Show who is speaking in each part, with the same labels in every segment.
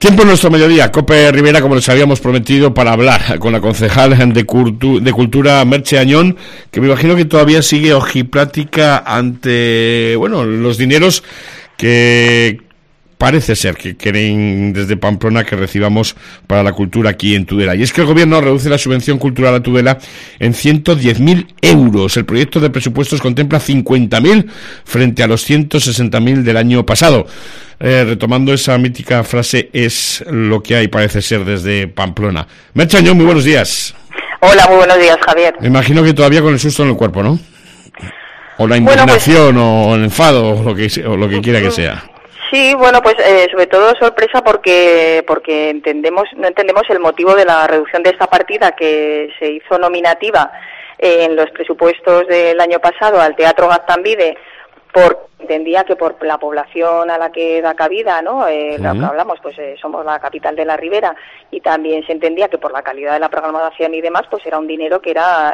Speaker 1: Tiempo en nuestro mediodía, Cope Rivera, como les habíamos prometido, para hablar con la concejal de Cultura, Merche Añón, que me imagino que todavía sigue ojiplática ante, los dineros que parece ser que quieren desde Pamplona que recibamos para la cultura aquí en Tudela. Y es que el gobierno reduce la subvención cultural a Tudela en 110.000 euros. El proyecto de presupuestos contempla 50.000 frente a los 160.000 del año pasado. Retomando esa mítica frase, es lo que hay, parece ser, desde Pamplona. Merche Añón, muy buenos días.
Speaker 2: Hola, muy buenos días, Javier.
Speaker 1: Me imagino que todavía con el susto en el cuerpo, ¿no? O la indignación, o el enfado, o lo que quiera que sea.
Speaker 2: Sí, sobre todo sorpresa porque no entendemos el motivo de la reducción de esta partida que se hizo nominativa en los presupuestos del año pasado al Teatro Gaztambide, entendía que por la población a la que da cabida, ¿no? Lo que hablamos, somos la capital de la Ribera, y también se entendía que por la calidad de la programación y demás, era un dinero que era,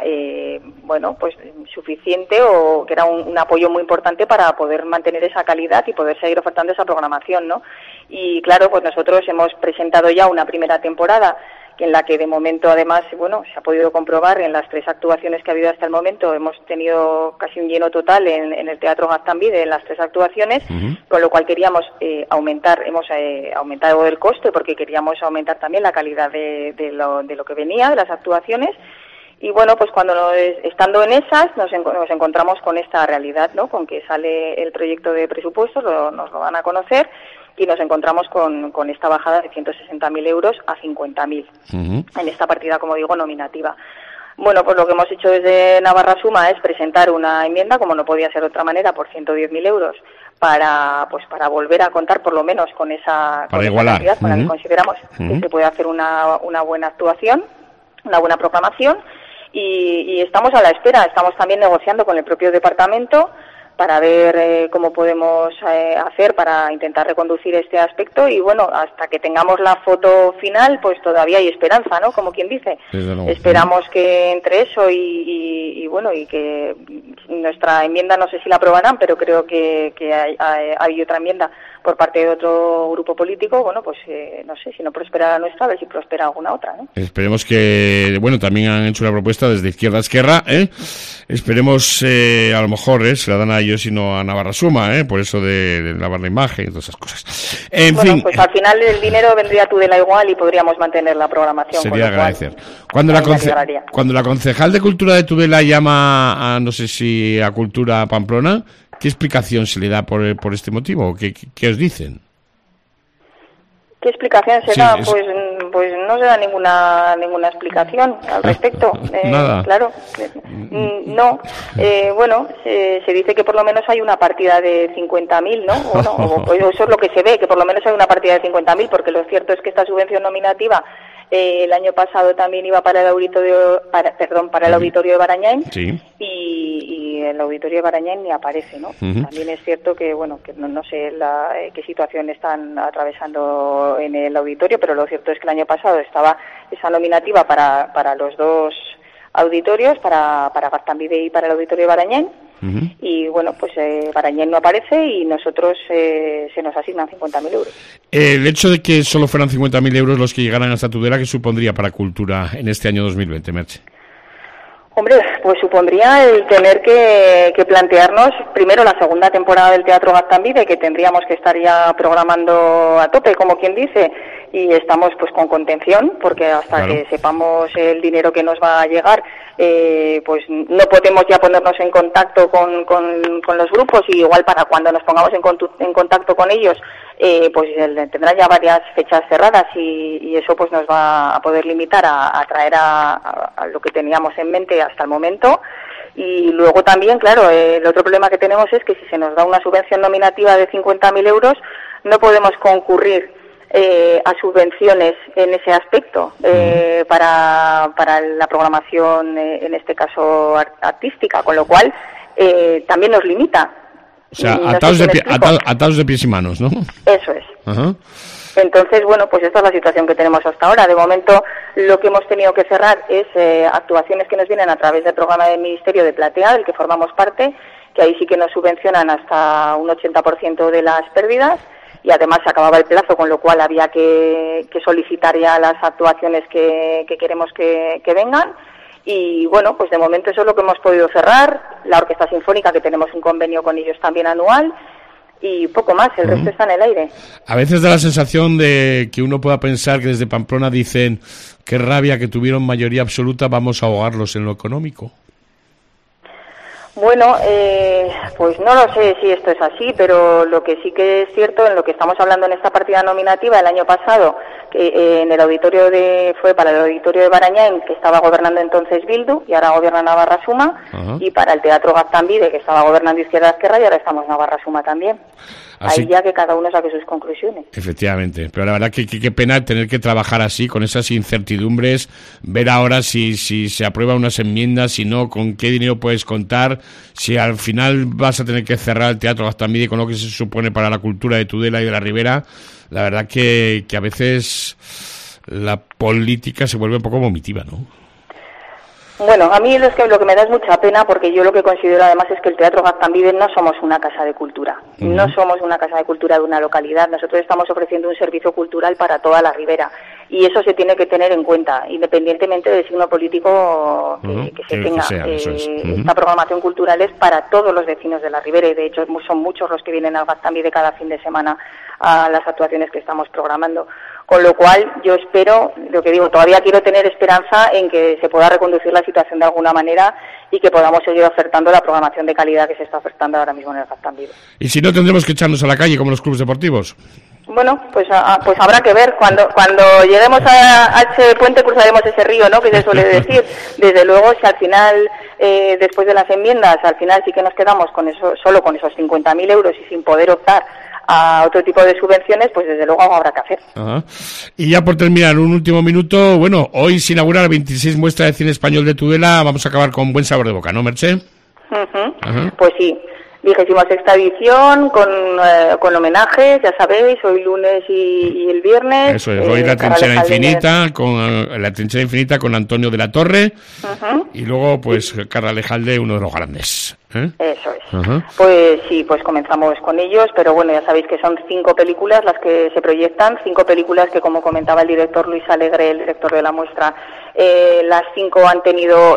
Speaker 2: suficiente, o que era un apoyo muy importante para poder mantener esa calidad y poder seguir ofertando esa programación, ¿no? Y claro, nosotros hemos presentado ya una primera temporada en la que de momento además, se ha podido comprobar en las 3 actuaciones que ha habido hasta el momento, hemos tenido casi un lleno total en el Teatro Gaztambide en las 3 actuaciones, con lo cual queríamos hemos aumentado el coste porque queríamos aumentar también la calidad de lo que venía de las actuaciones. Y cuando estando en esas nos encontramos con esta realidad, ¿no? Con que sale el proyecto de presupuestos, nos lo van a conocer, y nos encontramos con esta bajada de 160.000 euros a 50.000 en esta partida, como digo, nominativa. Lo que hemos hecho desde Navarra Suma es presentar una enmienda, como no podía ser de otra manera, por 110.000 euros para volver a contar por lo menos con esa cantidad con la que consideramos que se puede hacer una buena actuación, una buena proclamación. Y estamos a la espera, estamos también negociando con el propio departamento para ver cómo podemos hacer para intentar reconducir este aspecto, y hasta que tengamos la foto final, todavía hay esperanza, ¿no? Como quien dice. Esperamos que entre eso y que nuestra enmienda, no sé si la aprobarán, pero creo que hay otra enmienda por parte de otro grupo político, no sé, si no prospera la nuestra, a ver si prospera alguna otra, ¿no?
Speaker 1: Esperemos que, también han hecho una propuesta desde Izquierda a Esquerra, esperemos, a lo mejor, se la dan a ellos y no a Navarra Suma, por eso de lavar la imagen y todas esas cosas. En fin.
Speaker 2: Al final el dinero vendría a Tudela igual y podríamos mantener la programación.
Speaker 1: Sería agradecer. Cuando la concejal de Cultura de Tudela llama a, no sé si a Cultura Pamplona, ¿qué explicación se le da por este motivo? ¿Qué os dicen?
Speaker 2: ¿Qué explicación se da? Pues no se da ninguna explicación al respecto.
Speaker 1: Nada.
Speaker 2: Claro. No. Se dice que por lo menos hay una partida de 50.000, ¿no? Eso es lo que se ve, que por lo menos hay una partida de 50.000, porque lo cierto es que esta subvención nominativa el año pasado también iba para el auditorio de Barañáin,
Speaker 1: sí.
Speaker 2: y el auditorio de Barañáin ni aparece, ¿no? También es cierto que que no sé qué situación están atravesando en el auditorio, pero lo cierto es que el año pasado estaba esa nominativa para los 2 auditorios, para Gaztambide y para el auditorio de Barañáin. Y Barañáin no aparece y nosotros se nos asignan 50.000 euros.
Speaker 1: El hecho de que solo fueran 50.000 euros los que llegaran hasta Tudela, ¿qué supondría para Cultura en este año 2020, Merche?
Speaker 2: Hombre, supondría el tener que plantearnos primero la segunda temporada del Teatro Gaztambide, que tendríamos que estar ya programando a tope, como quien dice, y estamos con contención, porque hasta que sepamos el dinero que nos va a llegar, no podemos ya ponernos en contacto con los grupos, y igual para cuando nos pongamos en contacto con ellos, tendrán ya varias fechas cerradas, y eso nos va a poder limitar a traer a lo que teníamos en mente hasta el momento. Y luego también, claro, el otro problema que tenemos es que si se nos da una subvención nominativa de 50.000 euros, no podemos concurrir a subvenciones en ese aspecto para la programación, en este caso artística, con lo cual también nos limita.
Speaker 1: O sea, atados de pies y manos, ¿no?
Speaker 2: Eso es.
Speaker 1: Ajá.
Speaker 2: Entonces, esta es la situación que tenemos hasta ahora. De momento, lo que hemos tenido que cerrar es actuaciones que nos vienen a través del programa del Ministerio de Platea, del que formamos parte, que ahí sí que nos subvencionan hasta un 80% de las pérdidas, y además se acababa el plazo, con lo cual había que solicitar ya las actuaciones que queremos que vengan. Y bueno, pues de momento eso es lo que hemos podido cerrar. La Orquesta Sinfónica, que tenemos un convenio con ellos también anual, y poco más, el resto está en el aire.
Speaker 1: A veces da la sensación de que uno pueda pensar que desde Pamplona dicen: qué rabia que tuvieron mayoría absoluta, vamos a ahogarlos en lo económico.
Speaker 2: Bueno, pues no lo sé si esto es así, pero lo que sí que es cierto, en lo que estamos hablando en esta partida nominativa, el año pasado, que en el auditorio fue para el auditorio de Barañáin, que estaba gobernando entonces Bildu, y ahora gobierna Navarra Suma, y para el Teatro Gaztambide, que estaba gobernando Izquierda Esquerra, y ahora estamos Navarra Suma también. Así, ahí ya que cada uno saque sus conclusiones.
Speaker 1: Efectivamente, pero la verdad que qué pena tener que trabajar así, con esas incertidumbres, ver ahora si se aprueban unas enmiendas, si no, con qué dinero puedes contar, si al final vas a tener que cerrar el Teatro Gaztambide con lo que se supone para la cultura de Tudela y de la Ribera. La verdad que a veces la política se vuelve un poco vomitiva, ¿no?
Speaker 2: Bueno, a mí lo que me da es mucha pena, porque yo lo que considero además es que el Teatro Gaztambide no somos una casa de cultura, no somos una casa de cultura de una localidad, nosotros estamos ofreciendo un servicio cultural para toda la Ribera, y eso se tiene que tener en cuenta, independientemente del signo político que se tenga. Esta programación cultural es para todos los vecinos de la Ribera, y de hecho son muchos los que vienen al Gaztambide cada fin de semana a las actuaciones que estamos programando. Con lo cual, yo espero, lo que digo, todavía quiero tener esperanza en que se pueda reconducir la situación de alguna manera y que podamos seguir ofertando la programación de calidad que se está ofertando ahora mismo en el Gaztambide.
Speaker 1: ¿Y si no, tendremos que echarnos a la calle como los clubes deportivos?
Speaker 2: Bueno, pues habrá que ver. Cuando lleguemos a ese puente cruzaremos ese río, ¿no?, que se suele decir. Desde luego, si al final, después de las enmiendas, al final sí que nos quedamos con eso, solo con esos 50.000 euros y sin poder optar a otro tipo de subvenciones, pues desde luego habrá que hacer.
Speaker 1: Ajá. Y ya por terminar, un último minuto, bueno, hoy se inaugura la 26 muestra de cine español de Tudela, vamos a acabar con buen sabor de boca, ¿no, Merche?
Speaker 2: Pues sí, 26ª edición, con homenajes, ya sabéis, hoy lunes y el viernes.
Speaker 1: Eso es, hoy la Trinchera Infinita con Antonio de la Torre, y luego pues Carla Lejalde, uno de los grandes.
Speaker 2: Eso es. Pues sí, pues comenzamos con ellos, pero bueno, ya sabéis que son 5 películas las que se proyectan, 5 películas que, como comentaba el director Luis Alegre, el director de la muestra, las 5 han tenido,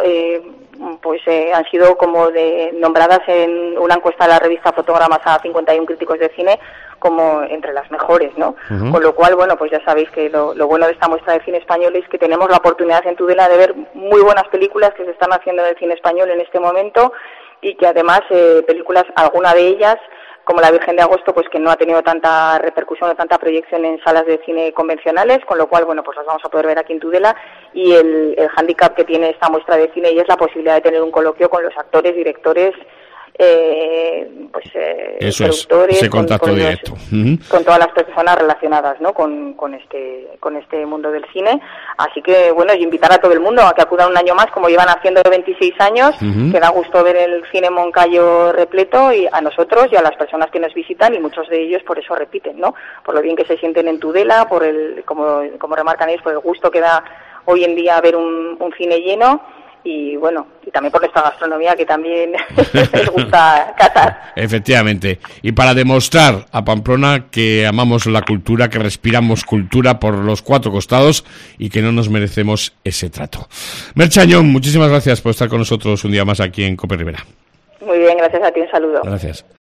Speaker 2: han sido como nombradas en una encuesta de la revista Fotogramas a 51 críticos de cine como entre las mejores, ¿no? Con lo cual, bueno, pues ya sabéis que lo bueno de esta muestra de cine español es que tenemos la oportunidad en Tudela de ver muy buenas películas que se están haciendo en el cine español en este momento, y que además películas, alguna de ellas, como La Virgen de Agosto, pues que no ha tenido tanta repercusión o tanta proyección en salas de cine convencionales, con lo cual, bueno, pues las vamos a poder ver aquí en Tudela, y el hándicap que tiene esta muestra de cine y es la posibilidad de tener un coloquio con los actores, directores, productores,
Speaker 1: ese contacto directo
Speaker 2: con todas las personas relacionadas, ¿no?, con este mundo del cine. Así que bueno, y invitar a todo el mundo a que acudan un año más, como llevan haciendo 26 años, que da gusto ver el cine Moncayo repleto, y a nosotros y a las personas que nos visitan, y muchos de ellos por eso repiten, ¿no?, por lo bien que se sienten en Tudela, por como remarcan ellos, por el gusto que da hoy en día ver un cine lleno. Y bueno, y también por nuestra gastronomía, que también les gusta catar.
Speaker 1: Efectivamente. Y para demostrar a Pamplona que amamos la cultura, que respiramos cultura por los 4 costados y que no nos merecemos ese trato. Merche Añón, muchísimas gracias por estar con nosotros un día más aquí en COPE Ribera.
Speaker 2: Muy bien, gracias a ti, un saludo.
Speaker 1: Gracias.